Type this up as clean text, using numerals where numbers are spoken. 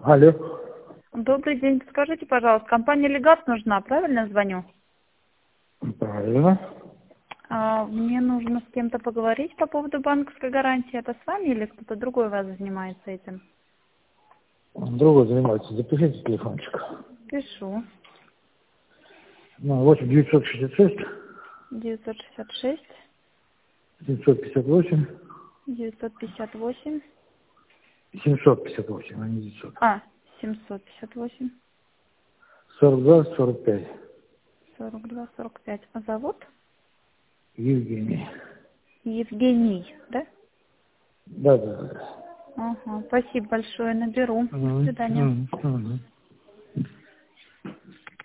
Алло. Добрый день. Скажите, пожалуйста, компания Легас нужна, правильно звоню? Правильно. Мне нужно с кем-то поговорить по поводу банковской гарантии. Это с вами или кто-то другой у вас занимается этим? Другой занимается. Запишите телефончик. Пишу. 8 966 966 758 958 758, а не 900. 758 42 45. 42 45. А зовут? Евгений. Евгений, да? Да. Ага. Спасибо большое. Наберу. До свидания. Мгм.